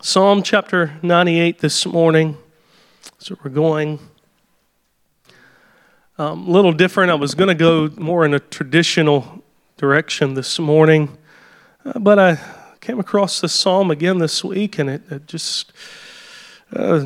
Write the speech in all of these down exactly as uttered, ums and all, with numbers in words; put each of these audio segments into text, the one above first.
Psalm chapter ninety-eight this morning. So we're going um, a little different. I was going to go more in a traditional direction this morning, uh, but I came across this psalm again this week, and it, it just uh,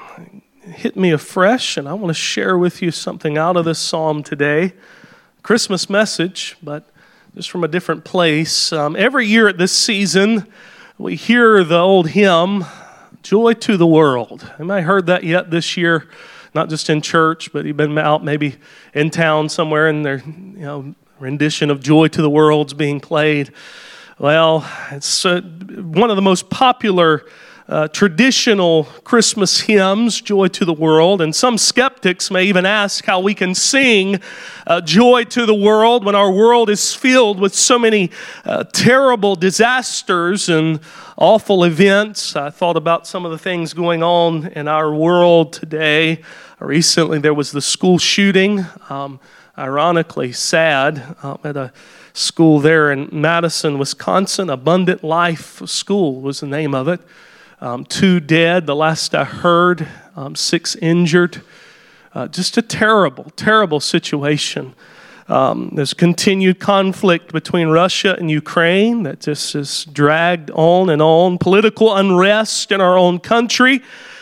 hit me afresh, and I want to share with you something out of this psalm today. Christmas message, but just from a different place. Um, every year at this season, we hear the old hymn, Joy to the World. Anybody heard that yet this year? Not just in church, but you've been out maybe in town somewhere and their you know, rendition of Joy to the World's being played. Well, it's uh, one of the most popular uh, traditional Christmas hymns, Joy to the World. And some skeptics may even ask how we can sing uh, Joy to the World when our world is filled with so many uh, terrible disasters and awful events. I thought about some of the things going on in our world today. Recently, there was the school shooting, um, ironically sad, uh, at a school there in Madison, Wisconsin. Abundant Life School was the name of it. Um, two dead, the last I heard, um, six injured. Uh, just a terrible, terrible situation. Um, there's continued conflict between Russia and Ukraine that just has dragged on and on. Political unrest in our own country.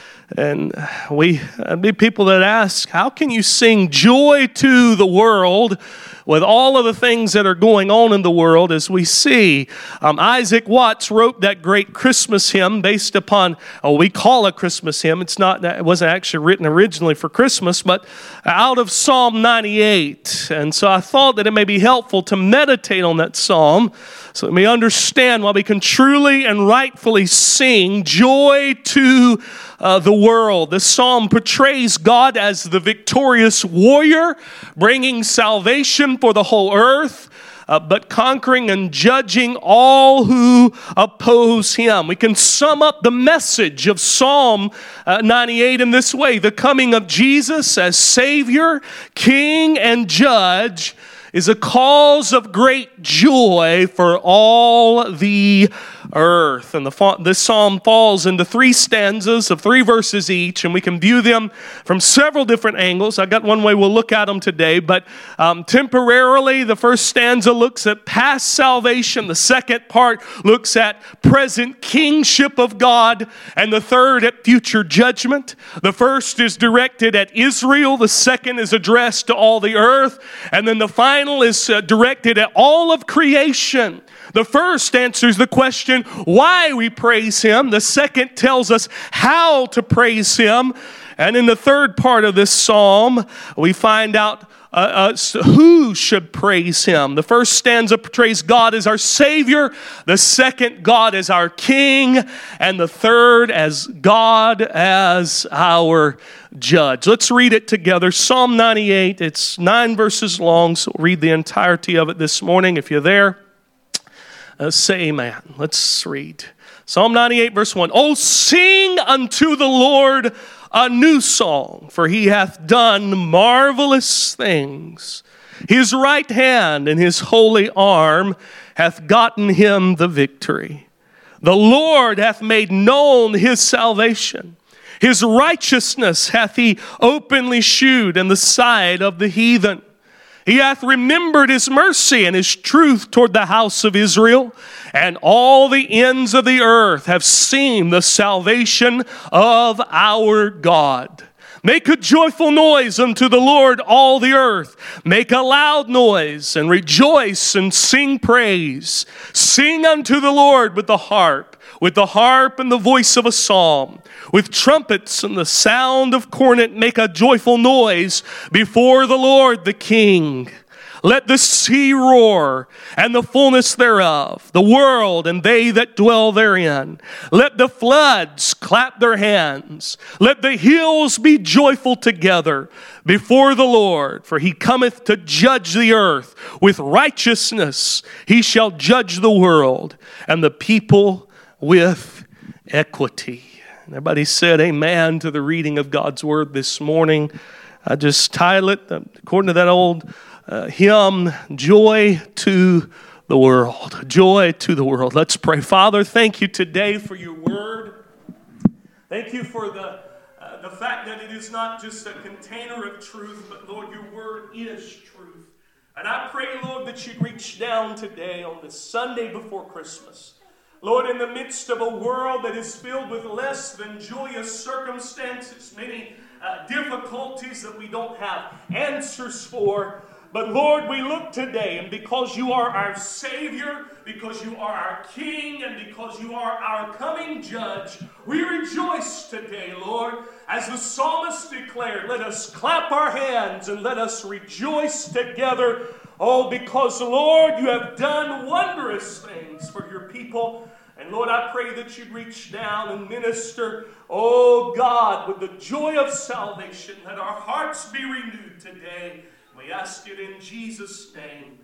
And we uh, be people that ask, how can you sing joy to the world with all of the things that are going on in the world as we see? Um, Isaac Watts wrote that great Christmas hymn based upon, oh, we call a Christmas hymn. It's not, it wasn't actually written originally for Christmas, but out of Psalm ninety-eight. And so I thought that it may be helpful to meditate on that psalm so that we understand why we can truly and rightfully sing joy to uh, the world. This psalm portrays God as the victorious warrior, bringing salvation for the whole earth, uh, but conquering and judging all who oppose him. We can sum up the message of Psalm uh, ninety-eight in this way: the coming of Jesus as Savior, King, and Judge is a cause of great joy for all the earth. And the this psalm falls into three stanzas of three verses each, and we can view them from several different angles. I got one way we'll look at them today, but um, temporarily, the first stanza looks at past salvation. The second part looks at present kingship of God, and the third at future judgment. The first is directed at Israel. The second is addressed to all the earth, and then the final is uh, directed at all of creation. The first answers the question why we praise Him. The second tells us how to praise Him. And in the third part of this psalm, we find out uh, uh, who should praise Him. The first stanza portrays God as our Savior. The second, God as our King. And the third, as God as our Judge. Let's read it together. Psalm ninety-eight. It's nine verses long, so we'll read the entirety of it this morning. If you're there, uh, say amen. Let's read. Psalm ninety-eight, verse one. Oh, sing unto the Lord a new song, for He hath done marvelous things. His right hand and His holy arm hath gotten Him the victory. The Lord hath made known His salvation. His righteousness hath He openly shewed in the sight of the heathen. He hath remembered His mercy and His truth toward the house of Israel. And all the ends of the earth have seen the salvation of our God. Make a joyful noise unto the Lord, all the earth. Make a loud noise and rejoice and sing praise. Sing unto the Lord with the harp, with the harp and the voice of a psalm. With trumpets and the sound of cornet, make a joyful noise before the Lord the King. Let the sea roar and the fullness thereof, the world and they that dwell therein. Let the floods clap their hands. Let the hills be joyful together before the Lord. For He cometh to judge the earth. With righteousness He shall judge the world, and the people with equity. Everybody said amen to the reading of God's word this morning. I just title it, according to that old uh, hymn, Joy to the World. Joy to the world. Let's pray. Father, thank you today for your word. Thank you for the, uh, the fact that it is not just a container of truth, but Lord, your word is truth. And I pray, Lord, that you'd reach down today on this Sunday before Christmas. Lord, in the midst of a world that is filled with less than joyous circumstances, many uh, difficulties that we don't have answers for. But Lord, we look today, and because you are our Savior, because you are our King, and because you are our coming Judge, we rejoice today, Lord. As the psalmist declared, let us clap our hands and let us rejoice together. Oh, because, Lord, you have done wondrous things for your people. And Lord, I pray that you'd reach down and minister, oh God, with the joy of salvation. Let our hearts be renewed today. We ask it in Jesus' name.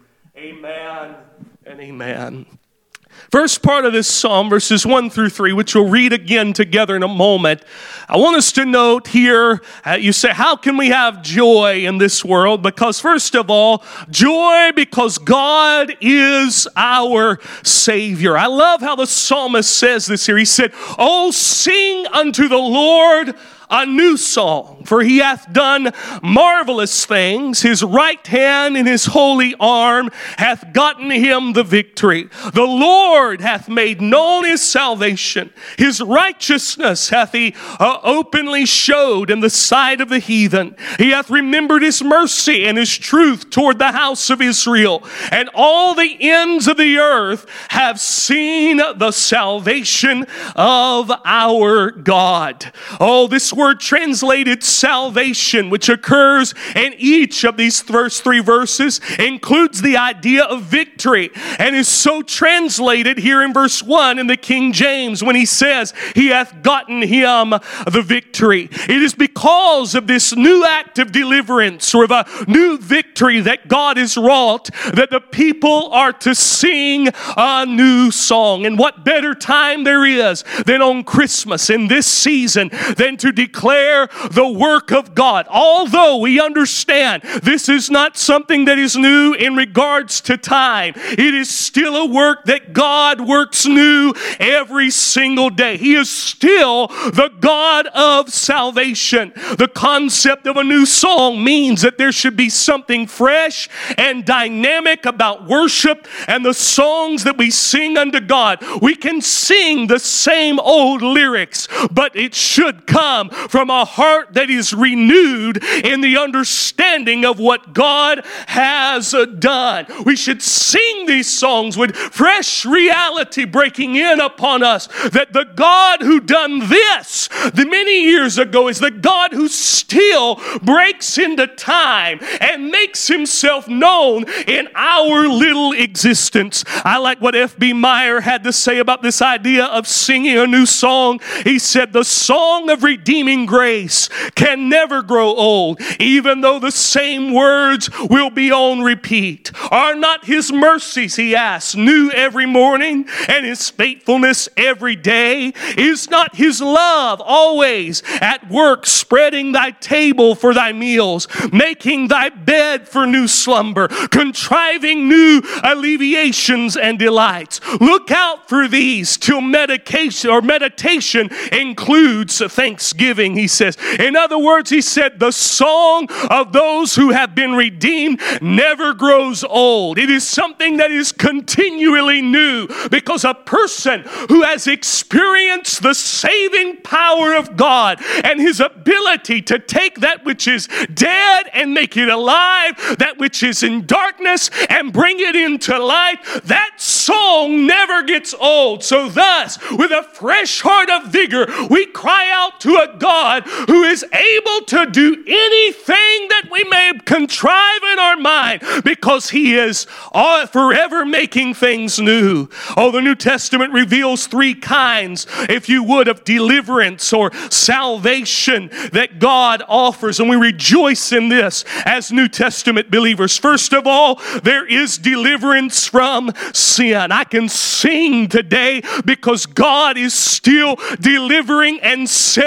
Amen and amen. First part of this psalm, verses one through three, which we'll read again together in a moment. I want us to note here, uh, you say, how can we have joy in this world? Because first of all, joy because God is our Savior. I love how the psalmist says this here. He said, oh, sing unto the Lord a new song, for he hath done marvelous things. His right hand and his holy arm hath gotten him the victory. The Lord hath made known his salvation. His righteousness hath he uh, openly showed in the sight of the heathen. He hath remembered his mercy and his truth toward the house of Israel. And all the ends of the earth have seen the salvation of our God. Oh, this word translated salvation, which occurs in each of these first three verses, includes the idea of victory and is so translated here in verse one in the King James when he says he hath gotten him the victory. It is because of this new act of deliverance or of a new victory that God has wrought that the people are to sing a new song. And what better time there is than on Christmas in this season than to declare the work of God. Although we understand this is not something that is new in regards to time, it is still a work that God works new every single day. He is still the God of salvation. The concept of a new song means that there should be something fresh and dynamic about worship and the songs that we sing unto God. We can sing the same old lyrics, but it should come from a heart that is renewed in the understanding of what God has done. We should sing these songs with fresh reality breaking in upon us that the God who done this the many years ago is the God who still breaks into time and makes himself known in our little existence. I like what F B Meyer had to say about this idea of singing a new song. He said, the song of redeeming grace can never grow old, even though the same words will be on repeat. Are not his mercies, he asks, new every morning, and his faithfulness every day? Is not his love always at work, spreading thy table for thy meals, making thy bed for new slumber, contriving new alleviations and delights? Look out for these till medication or meditation includes thanksgiving, he says. In other words, he said, the song of those who have been redeemed never grows old. It is something that is continually new because a person who has experienced the saving power of God and his ability to take that which is dead and make it alive, that which is in darkness and bring it into light, that song never gets old. So thus, with a fresh heart of vigor, we cry out to a God who is able to do anything that we may contrive in our mind because he is forever making things new. Oh, the New Testament reveals three kinds, if you would, of deliverance or salvation that God offers, and we rejoice in this as New Testament believers. First of all, there is deliverance from sin. I can sing today because God is still delivering and setting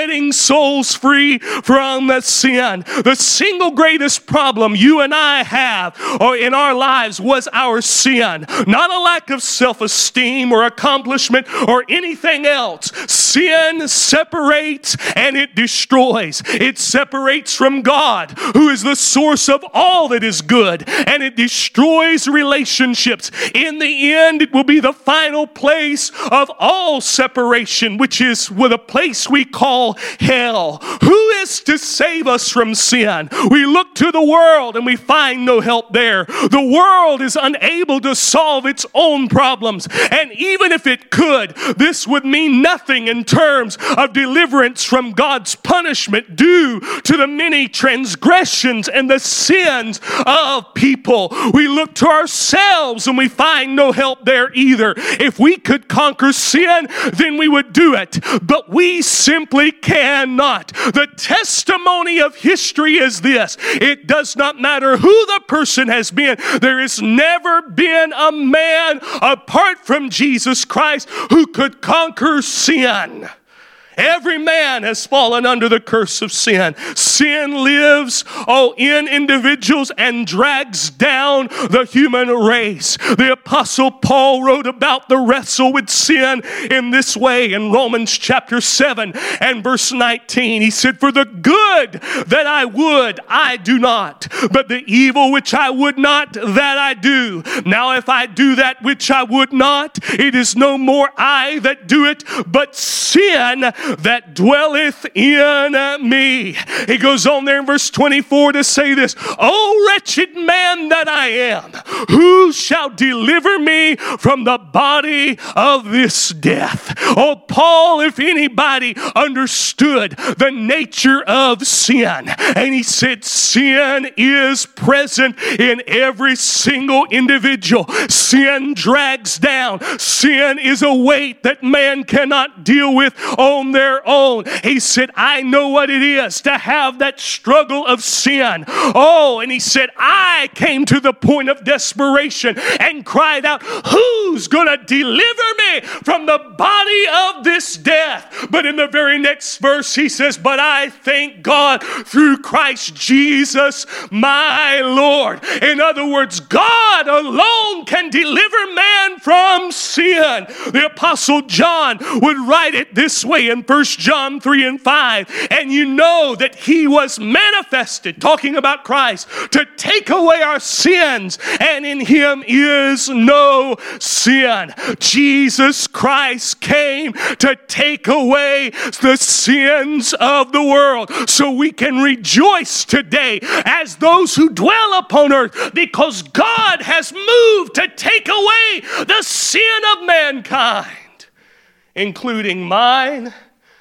souls free from the sin. The single greatest problem you and I have or in our lives was our sin. Not a lack of self-esteem or accomplishment or anything else. Sin separates and it destroys. It separates from God, who is the source of all that is good, and it destroys relationships. In the end, it will be the final place of all separation, which is with a place we call hell. Who is to save us from sin? We look to the world and we find no help there. The world is unable to solve its own problems, and even if it could, this would mean nothing in terms of deliverance from God's punishment due to the many transgressions and the sins of people. We look to ourselves and we find no help there either. If we could conquer sin, then we would do it, but we simply cannot. The testimony of history is this: it does not matter who the person has been. There has never been a man apart from Jesus Christ who could conquer sin. Every man has fallen under the curse of sin. Sin lives, oh, in individuals and drags down the human race. The Apostle Paul wrote about the wrestle with sin in this way in Romans chapter seven and verse nineteen. He said, "For the good that I would, I do not, but the evil which I would not, that I do. Now if I do that which I would not, it is no more I that do it, but sin that dwelleth in me." He goes on there in verse twenty-four to say this: "O wretched man that I am, who shall deliver me from the body of this death?" Oh, Paul, if anybody, understood the nature of sin. And he said sin is present in every single individual. Sin drags down. Sin is a weight that man cannot deal with on their own. He said, I know what it is to have that struggle of sin. Oh, and he said, I came to the point of desperation and cried out, who's going to deliver me from the body of this death? But in the very next verse, he says, but I thank God through Christ Jesus, my Lord. In other words, God alone can deliver man from sin. The Apostle John would write it this way in First John three and five. And you know that he was manifested, talking about Christ, to take away our sins, and in him is no sin. Jesus Christ came to take away the sins of the world, so we can rejoice today as those who dwell upon earth, because God has moved to take away the sin of mankind, including mine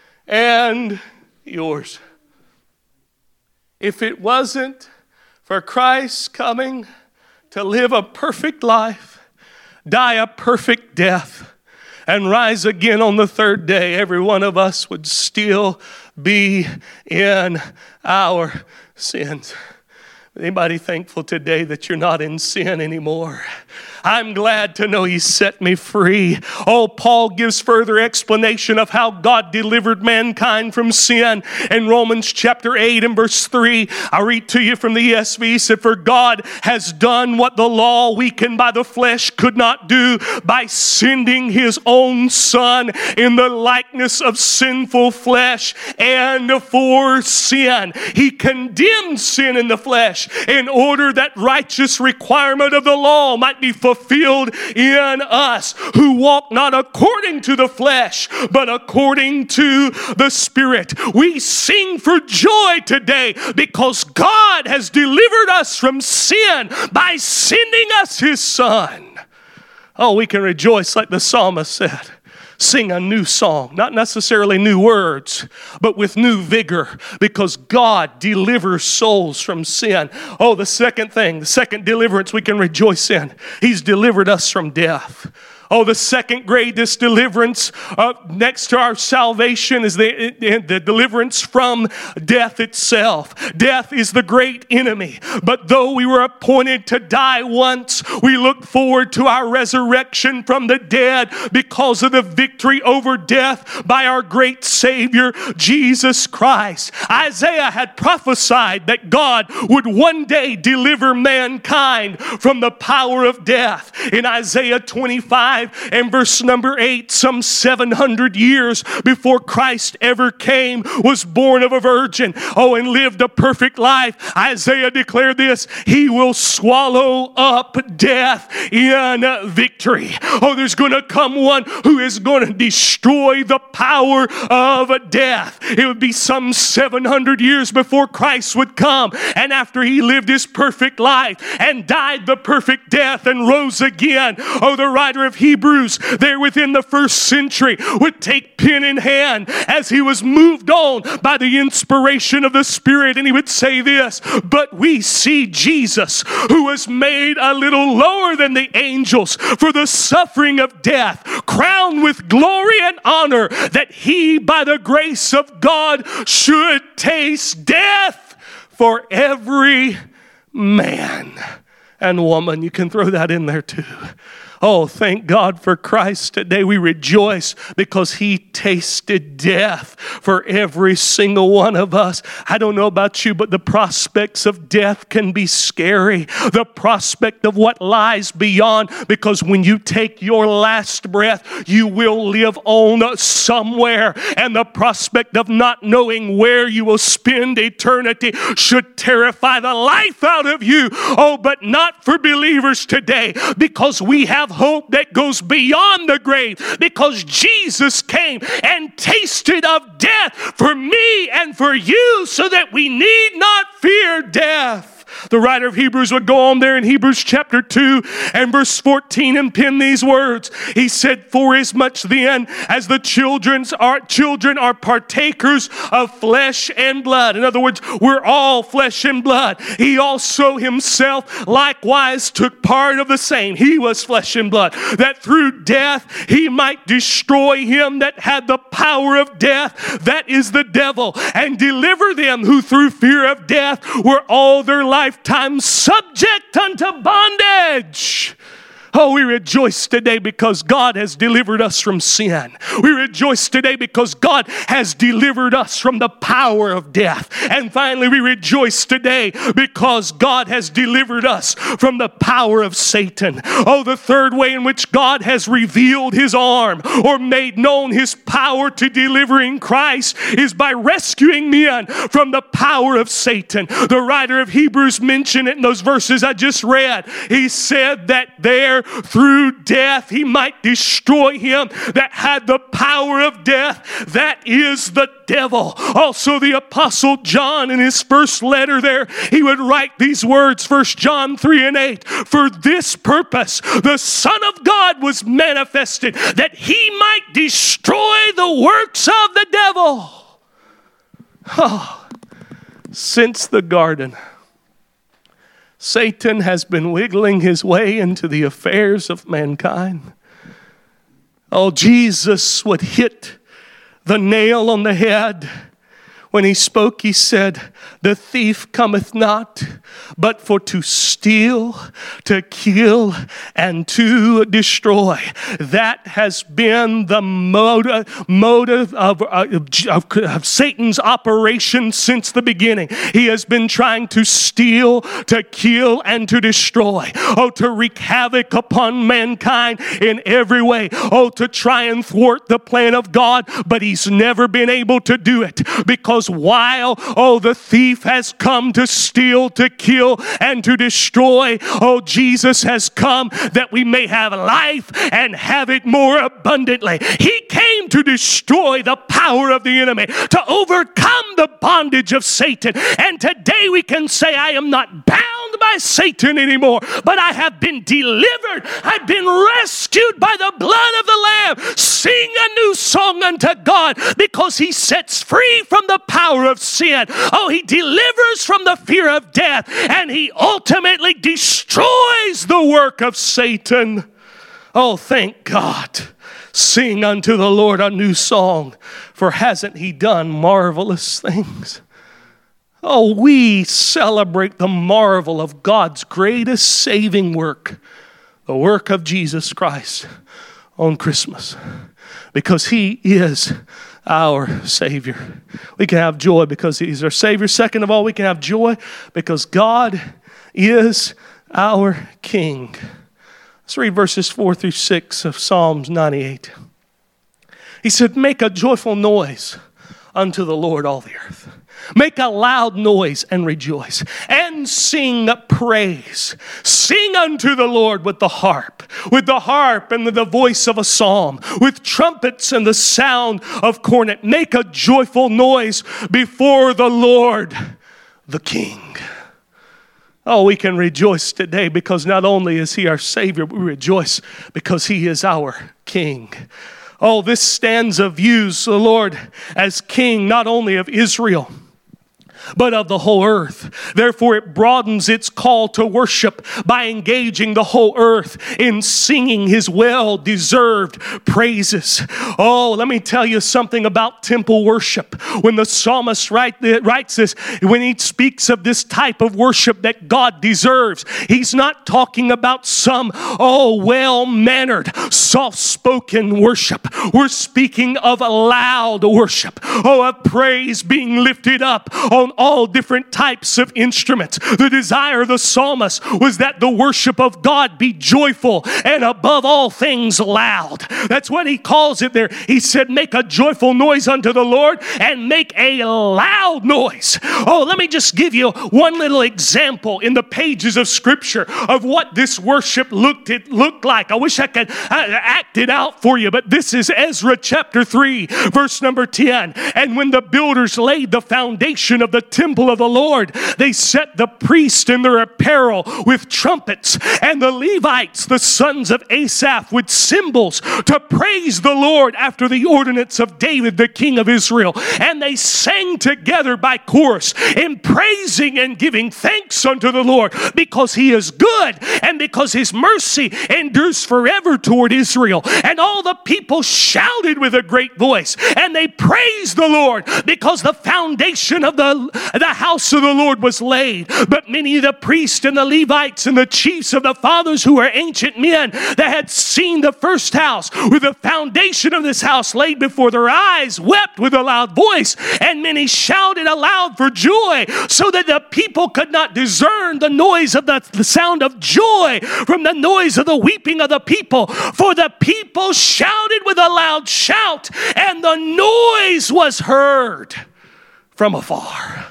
and yours. If it wasn't for Christ coming to live a perfect life, die a perfect death, and rise again on the third day, every one of us would still be in our sins. Anybody thankful today that you're not in sin anymore? I'm glad to know he set me free. Oh, Paul gives further explanation of how God delivered mankind from sin in Romans chapter eight and verse three. I read to you from the E S V. He said, for God has done what the law, weakened by the flesh, could not do by sending his own Son in the likeness of sinful flesh, and for sin. He condemned sin in the flesh in order that righteous requirement of the law might be fulfilled fulfilled in us, who walk not according to the flesh, but according to the Spirit. We sing for joy today because God has delivered us from sin by sending us his Son. Oh, we can rejoice like the psalmist said. Sing a new song, not necessarily new words, but with new vigor, because God delivers souls from sin. Oh, the second thing, the second deliverance we can rejoice in, he's delivered us from death. Oh, the second greatest deliverance uh, next to our salvation is the, the deliverance from death itself. Death is the great enemy. But though we were appointed to die once, we look forward to our resurrection from the dead because of the victory over death by our great Savior, Jesus Christ. Isaiah had prophesied that God would one day deliver mankind from the power of death. In Isaiah twenty-five and verse number eight, some seven hundred years before Christ ever came, was born of a virgin, oh, and lived a perfect life. Isaiah declared this: He will swallow up death in victory. Oh, there's going to come one who is going to destroy the power of death. It would be some seven hundred years before Christ would come, and after he lived his perfect life and died the perfect death and rose again, oh, the writer of Hebrews there within the first century would take pen in hand as he was moved on by the inspiration of the Spirit, and he would say this: but we see Jesus, who was made a little lower than the angels for the suffering of death, crowned with glory and honor, that he by the grace of God should taste death for every man and woman. You can throw that in there too. Oh, thank God for Christ. Today we rejoice because he tasted death for every single one of us. I don't know about you, but the prospects of death can be scary. The prospect of what lies beyond, because when you take your last breath, you will live on somewhere. And the prospect of not knowing where you will spend eternity should terrify the life out of you. Oh, but not for believers today, because we have hope that goes beyond the grave, because Jesus came and tasted of death for me and for you, so that we need not fear death. The writer of Hebrews would go on there in Hebrews chapter two and verse fourteen and pen these words. He said, for as much then as the children's are, children are partakers of flesh and blood. In other words, we're all flesh and blood. He also himself likewise took part of the same. He was flesh and blood, that through death he might destroy him that had the power of death, that is the devil, and deliver them who through fear of death were all their life lifetime subject unto bondage. Oh, we rejoice today because God has delivered us from sin. We rejoice today because God has delivered us from the power of death. And finally, we rejoice today because God has delivered us from the power of Satan. Oh, the third way in which God has revealed his arm or made known his power to delivering Christ is by rescuing men from the power of Satan. The writer of Hebrews mentioned it in those verses I just read. He said that there through death he might destroy him that had the power of death, that is the devil. Also the Apostle John in his first letter there, he would write these words, First John three and eight, for this purpose the Son of God was manifested, that he might destroy the works of the devil. Oh, since the garden, Satan has been wiggling his way into the affairs of mankind. Oh, Jesus would hit the nail on the head. When he spoke, he said, the thief cometh not, but for to steal, to kill, and to destroy. That has been the motive, motive of, of, of, of Satan's operation since the beginning. He has been trying to steal, to kill, and to destroy. Oh, to wreak havoc upon mankind in every way. Oh, to try and thwart the plan of God, but he's never been able to do it, because while, oh, the thief has come to steal, to kill, and to destroy, oh, Jesus has come that we may have life and have it more abundantly. He came to destroy the power of the enemy, to overcome the bondage of Satan. And today we can say, I am not bound by Satan anymore, but I have been delivered. I've been rescued by the blood of the Lamb. Sing a new song unto God, because he sets free from the power of sin. Oh, he delivers from the fear of death, and he ultimately destroys the work of Satan. Oh, thank God. Sing unto the Lord a new song, for hasn't he done marvelous things? Oh, we celebrate the marvel of God's greatest saving work, the work of Jesus Christ on Christmas, because he is our Savior. We can have joy because he's our Savior. Second of all, we can have joy because God is our King. Let's read verses four through six of Psalms ninety-eight. He said, make a joyful noise unto the Lord, all the earth. Make a loud noise and rejoice, and sing praise. Sing unto the Lord with the harp, with the harp and the voice of a psalm, with trumpets and the sound of cornet. Make a joyful noise before the Lord, the King. Oh, we can rejoice today because not only is he our Savior, we rejoice because he is our King. Oh, this stanza views the Lord as King not only of Israel, but of the whole earth. Therefore, it broadens its call to worship by engaging the whole earth in singing his well-deserved praises. Oh, let me tell you something about temple worship. When the psalmist write, writes this, when he speaks of this type of worship that God deserves, he's not talking about some, oh, well-mannered, soft-spoken worship. We're speaking of a loud worship. Oh, of praise being lifted up on all different types of instruments. The desire of the psalmist was that the worship of God be joyful and above all things loud. That's what he calls it there. He said, make a joyful noise unto the Lord and make a loud noise. Oh, let me just give you one little example in the pages of Scripture of what this worship looked it looked like. I wish I could uh, act it out for you, but this is Ezra chapter three, verse number ten. And when the builders laid the foundation of the temple of the Lord, they set the priests in their apparel with trumpets, and the Levites, the sons of Asaph, with cymbals to praise the Lord after the ordinance of David, the king of Israel. And they sang together by chorus in praising and giving thanks unto the Lord, because he is good and because his mercy endures forever toward Israel. And all the people shouted with a great voice, and they praised the Lord because the foundation of the, the house of the Lord was laid. But many of the priests and the Levites and the chiefs of the fathers, who were ancient men that had seen the first house with the foundation of this house laid before their eyes, wept with a loud voice, and many shouted aloud for joy, so that the people could not discern the noise of the, the sound of joy from the noise of the weeping of the people. For the people shouted with a loud shout, and the noise was heard from afar.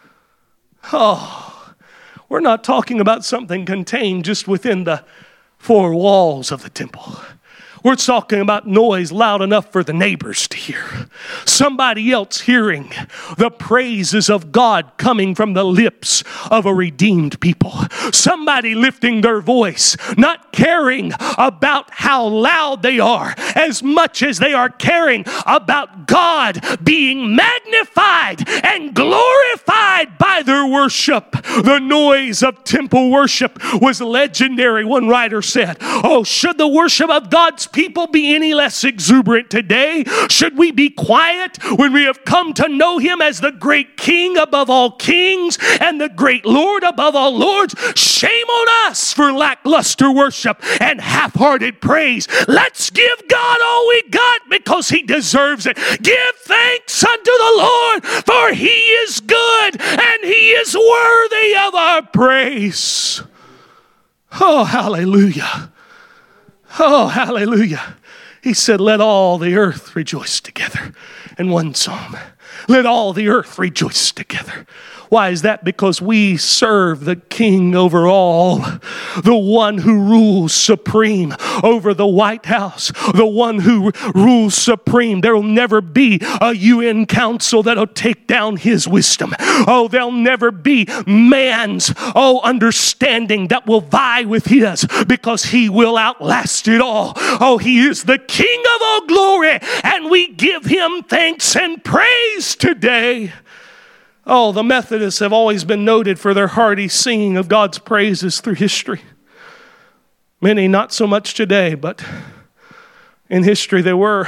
Oh, we're not talking about something contained just within the four walls of the temple. We're talking about noise loud enough for the neighbors to hear. Somebody else hearing the praises of God coming from the lips of a redeemed people. Somebody lifting their voice, not caring about how loud they are, as much as they are caring about God being magnified and glorified by their worship. The noise of temple worship was legendary, one writer said. Oh, should the worship of God's people be any less exuberant today? Should we be quiet when we have come to know him as the great King above all kings and the great Lord above all lords? Shame on us for lackluster worship and half-hearted praise. Let's give God all we got because he deserves it. Give thanks unto the Lord, for he is good and he is worthy of our praise. Oh, hallelujah. Oh, hallelujah. He said, let all the earth rejoice together. In one psalm, let all the earth rejoice together. Why is that? Because we serve the King over all, the one who rules supreme over the White House, the one who rules supreme. There will never be a U N council that'll take down his wisdom. Oh, there'll never be man's, oh, understanding that will vie with his, because he will outlast it all. Oh, he is the King of all glory, and we give him thanks and praise today. Oh, the Methodists have always been noted for their hearty singing of God's praises through history. Many not so much today, but in history there were.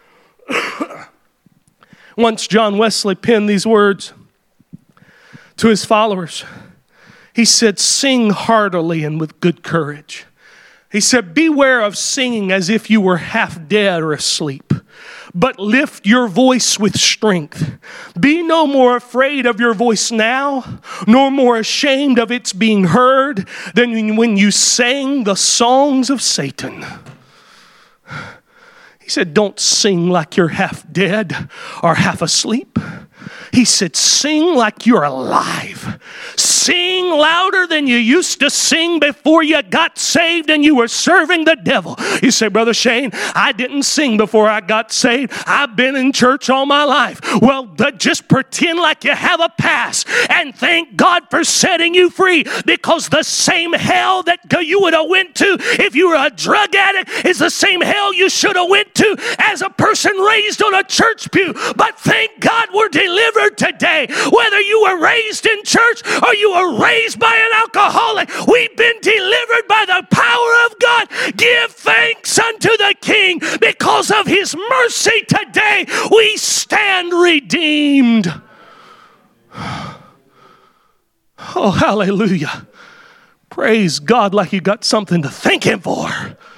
Once John Wesley penned these words to his followers. He said, "Sing heartily and with good courage." He said, "Beware of singing as if you were half dead or asleep, but lift your voice with strength. Be no more afraid of your voice now, nor more ashamed of its being heard than when you sang the songs of Satan." He said, don't sing like you're half dead or half asleep. He said, sing like you're alive. Sing louder than you used to sing before you got saved and you were serving the devil. You say, Brother Shane, I didn't sing before I got saved. I've been in church all my life. Well, just pretend like you have a pass and thank God for setting you free, because the same hell that you would have went to if you were a drug addict is the same hell you should have went to as a person raised on a church pew. But thank God we're delivered today. Whether you were raised in church or you were raised by an alcoholic, we've been delivered by the power of God. Give thanks unto the King. Because of his mercy today, we stand redeemed. Oh, hallelujah. Praise God like you got something to thank him for.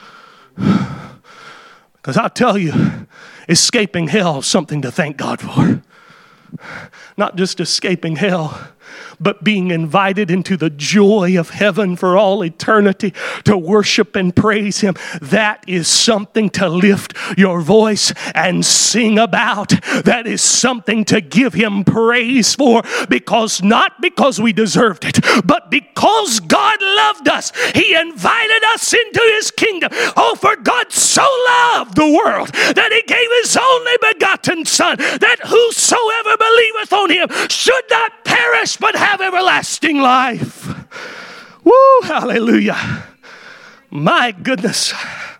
Because I'll tell you, escaping hell is something to thank God for. Not just escaping hell, but being invited into the joy of heaven for all eternity to worship and praise him. That is something to lift your voice and sing about. That is something to give him praise for, because not because we deserved it, but because God loved us. He invited us into his kingdom. Oh, for God so loved the world that he gave his only begotten Son, that whosoever believeth on him should not perish but have everlasting life. Woo, hallelujah. My goodness.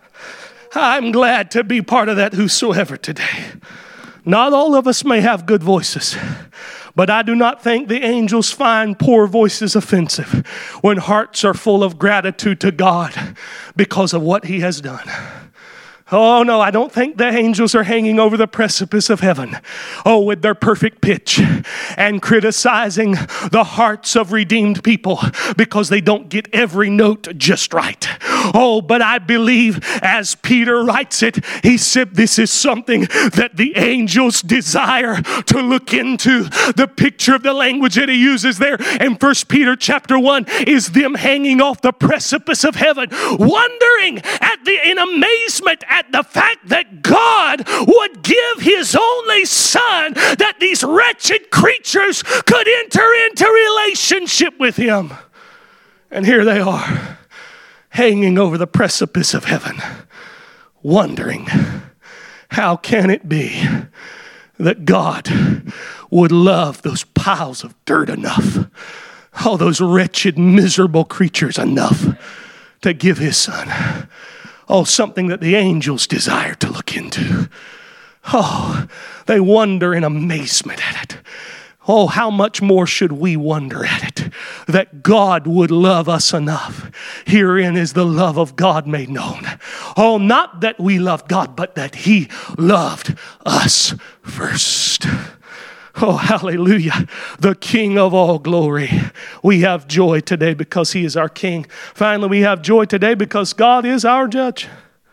I'm glad to be part of that whosoever today. Not all of us may have good voices, but I do not think the angels find poor voices offensive when hearts are full of gratitude to God because of what he has done. Oh, no, I don't think the angels are hanging over the precipice of heaven, oh, with their perfect pitch and criticizing the hearts of redeemed people because they don't get every note just right. Oh, but I believe, as Peter writes it, he said this is something that the angels desire to look into. The picture of the language that he uses there in First Peter chapter one is them hanging off the precipice of heaven, wondering at the in amazement at the fact that God would give his only Son that these wretched creatures could enter into relationship with him. And here they are, hanging over the precipice of heaven, wondering, how can it be that God would love those piles of dirt enough, all those wretched, miserable creatures enough to give his Son? Oh, something that the angels desire to look into. Oh, they wonder in amazement at it. Oh, how much more should we wonder at it, that God would love us enough. Herein is the love of God made known. Oh, not that we loved God, but that he loved us first. Oh, hallelujah. The King of all glory. We have joy today because he is our King. Finally, we have joy today because God is our judge.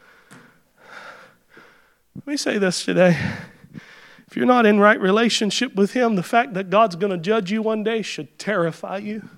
Let me say this today. If you're not in right relationship with him, the fact that God's going to judge you one day should terrify you.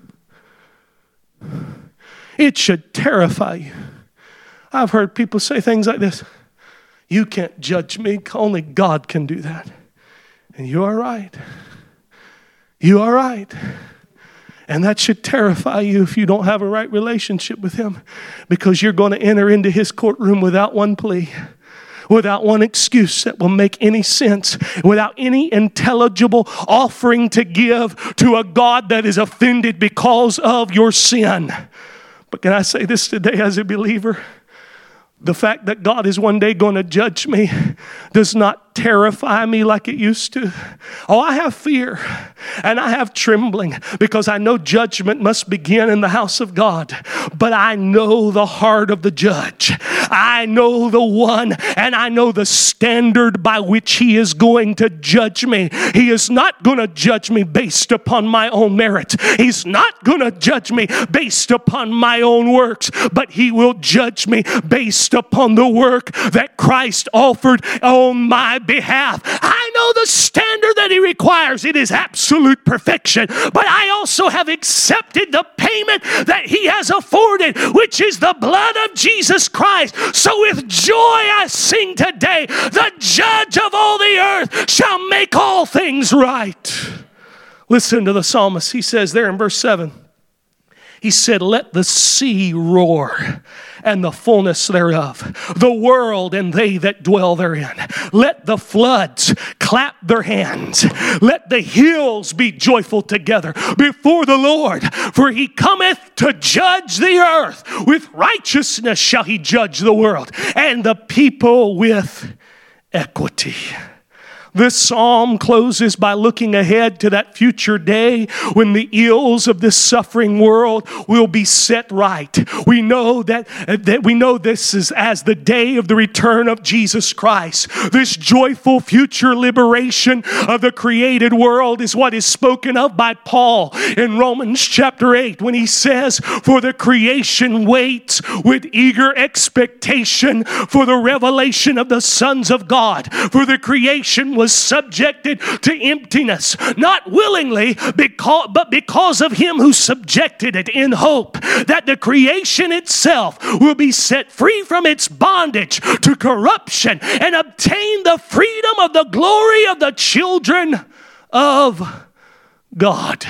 It should terrify you. I've heard people say things like this. You can't judge me. Only God can do that. And you are right. You are right. And that should terrify you if you don't have a right relationship with him, because you're going to enter into his courtroom without one plea, without one excuse that will make any sense, without any intelligible offering to give to a God that is offended because of your sin. But can I say this today as a believer? The fact that God is one day going to judge me does not not terrify me like it used to. Oh, I have fear and I have trembling because I know judgment must begin in the house of God. But I know the heart of the judge. I know the one, and I know the standard by which he is going to judge me. He is not going to judge me based upon my own merit. He's not going to judge me based upon my own works, but he will judge me based upon the work that Christ offered on my behalf. I know the standard that he requires. It is absolute perfection, but I also have accepted the payment that he has afforded, which is the blood of Jesus Christ. So with joy I sing today, the judge of all the earth shall make all things right. Listen to the psalmist. He says there in verse seven, he said, let the sea roar and the fullness thereof, the world and they that dwell therein. Let the floods clap their hands. Let the hills be joyful together before the Lord, for he cometh to judge the earth. With righteousness shall he judge the world, and the people with equity. This psalm closes by looking ahead to that future day when the ills of this suffering world will be set right. We know that, that we know this is as the day of the return of Jesus Christ. This joyful future liberation of the created world is what is spoken of by Paul in Romans chapter eight when he says, for the creation waits with eager expectation for the revelation of the sons of God. For the creation was subjected to emptiness, not willingly, because, but because of him who subjected it, in hope that the creation itself will be set free from its bondage to corruption and obtain the freedom of the glory of the children of God.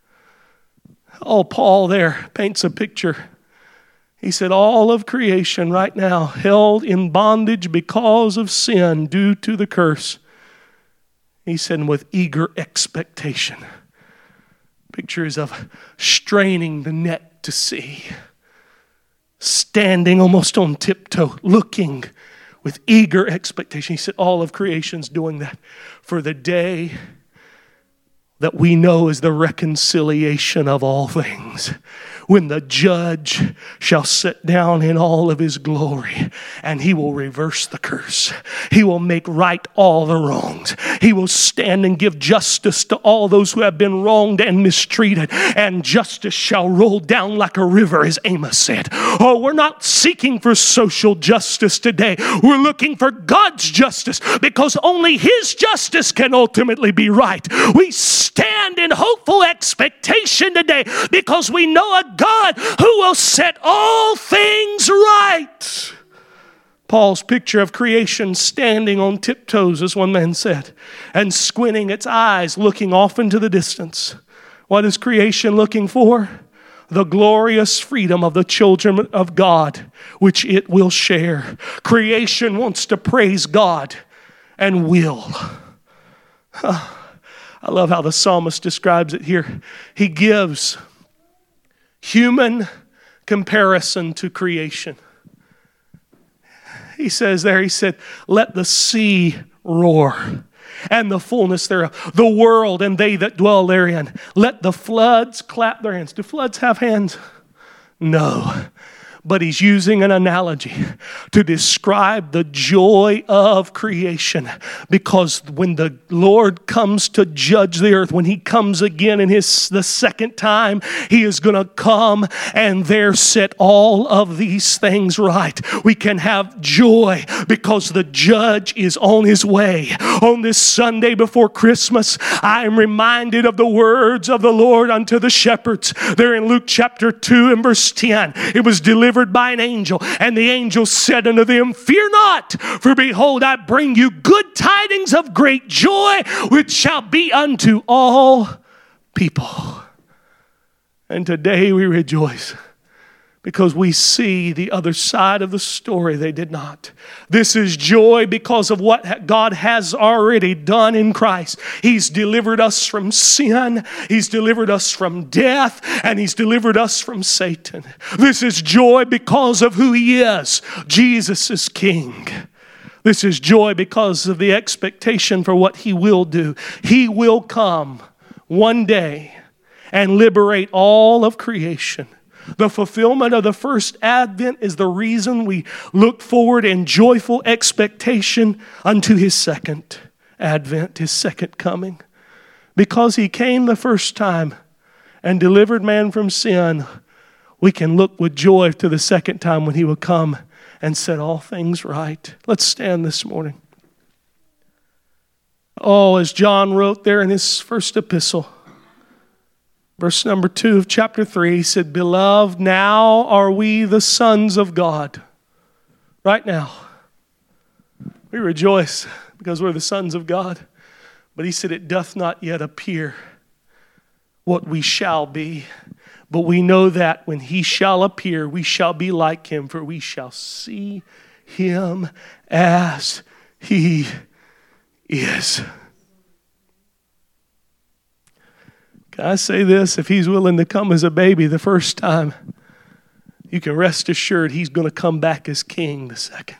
Oh, Paul there paints a picture. He said all of creation right now held in bondage because of sin due to the curse. He said, with eager expectation. Pictures of straining the net to see. Standing almost on tiptoe, looking with eager expectation. He said, all of creation's doing that for the day that we know is the reconciliation of all things. When the judge shall sit down in all of his glory, and he will reverse the curse. He will make right all the wrongs. He will stand and give justice to all those who have been wronged and mistreated. And justice shall roll down like a river, as Amos said. Oh, we're not seeking for social justice today. We're looking for God's justice, because only his justice can ultimately be right. We stand in hopeful expectation today because we know a God who will set all things right. Paul's picture of creation standing on tiptoes, as one man said, and squinting its eyes, looking off into the distance. What is creation looking for? The glorious freedom of the children of God, which it will share. Creation wants to praise God and will. I love how the psalmist describes it here. He gives human comparison to creation. He says there, he said, let the sea roar and the fullness thereof, the world and they that dwell therein. Let the floods clap their hands. Do floods have hands? No. But he's using an analogy to describe the joy of creation. Because when the Lord comes to judge the earth, when he comes again in his the second time, he is going to come and there set all of these things right. We can have joy because the judge is on his way. On this Sunday before Christmas, I am reminded of the words of the Lord unto the shepherds. There in Luke chapter two and verse ten. It was delivered by an angel, and the angel said unto them, fear not, for behold, I bring you good tidings of great joy, which shall be unto all people. And today we rejoice because we see the other side of the story. They did not. This is joy because of what God has already done in Christ. He's delivered us from sin. He's delivered us from death. And he's delivered us from Satan. This is joy because of who he is. Jesus is King. This is joy because of the expectation for what He will do. He will come one day and liberate all of creation. The fulfillment of the first advent is the reason we look forward in joyful expectation unto His second advent, His second coming. Because He came the first time and delivered man from sin, we can look with joy to the second time when He will come and set all things right. Let's stand this morning. Oh, as John wrote there in his first epistle, verse number two of chapter three, he said, "Beloved, now are we the sons of God." Right now. We rejoice because we're the sons of God. But he said, "It doth not yet appear what we shall be. But we know that when He shall appear, we shall be like Him, for we shall see Him as He is." Can I say this? If He's willing to come as a baby the first time, you can rest assured He's going to come back as King the second.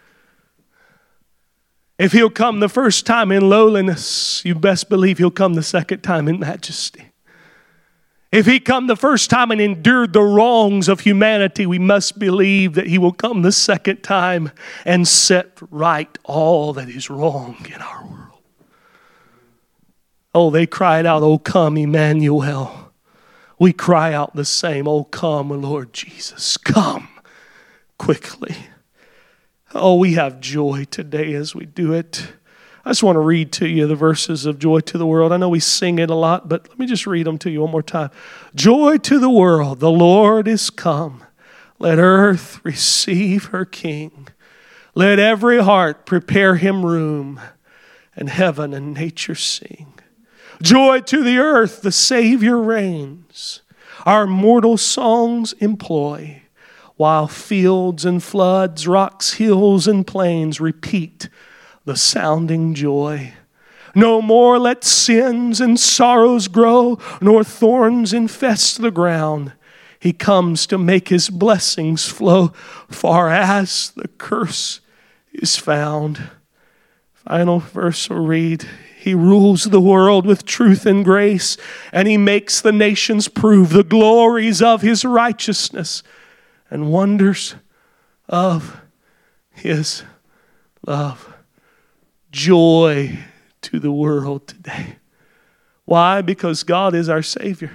If He'll come the first time in lowliness, you best believe He'll come the second time in majesty. If He come the first time and endured the wrongs of humanity, we must believe that He will come the second time and set right all that is wrong in our world. Oh, they cried out, "Oh, come, Emmanuel." We cry out the same, "Oh, come, Lord Jesus, come quickly." Oh, we have joy today as we do it. I just want to read to you the verses of Joy to the World. I know we sing it a lot, but let me just read them to you one more time. Joy to the world, the Lord is come. Let earth receive her King. Let every heart prepare Him room, and heaven and nature sing. Joy to the earth, the Savior reigns. Our mortal songs employ, while fields and floods, rocks, hills, and plains repeat the sounding joy. No more let sins and sorrows grow, nor thorns infest the ground. He comes to make His blessings flow, far as the curse is found. Final verse will read, He rules the world with truth and grace, and He makes the nations prove the glories of His righteousness and wonders of His love. Joy to the world today. Why? Because God is our Savior.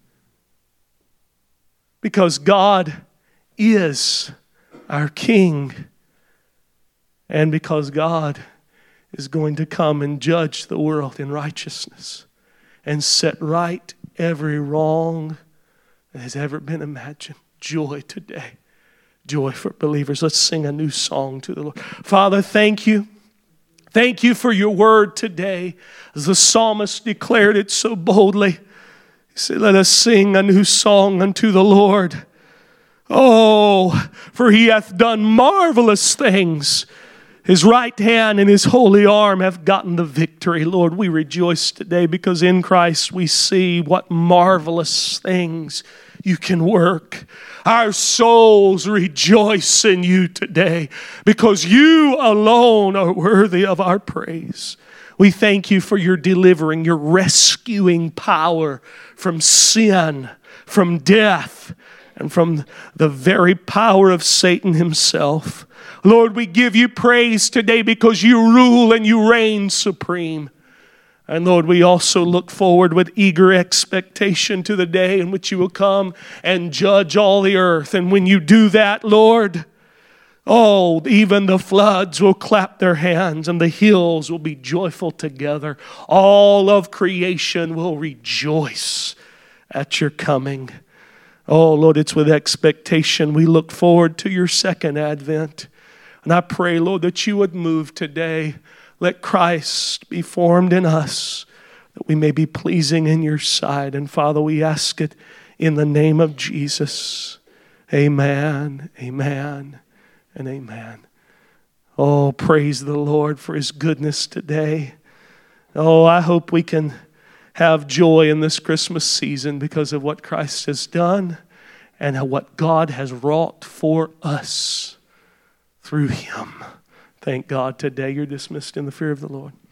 Because God is our King. And because God is going to come and judge the world in righteousness and set right every wrong that has ever been imagined. Joy today. Joy for believers. Let's sing a new song to the Lord. Father, thank you. Thank you for your word today. As the psalmist declared it so boldly, he said, let us sing a new song unto the Lord. Oh, for He hath done marvelous things. His right hand and His holy arm have gotten the victory. Lord, we rejoice today because in Christ we see what marvelous things You can work. Our souls rejoice in You today because You alone are worthy of our praise. We thank You for Your delivering, Your rescuing power from sin, from death, and from the very power of Satan himself. Lord, we give You praise today because You rule and You reign supreme. And Lord, we also look forward with eager expectation to the day in which You will come and judge all the earth. And when You do that, Lord, oh, even the floods will clap their hands and the hills will be joyful together. All of creation will rejoice at Your coming. Oh, Lord, it's with expectation we look forward to Your second advent. And I pray, Lord, that You would move today. Let Christ be formed in us, that we may be pleasing in Your sight. And Father, we ask it in the name of Jesus. Amen, amen, and amen. Oh, praise the Lord for His goodness today. Oh, I hope we can have joy in this Christmas season because of what Christ has done and what God has wrought for us through Him. Thank God today you're dismissed in the fear of the Lord.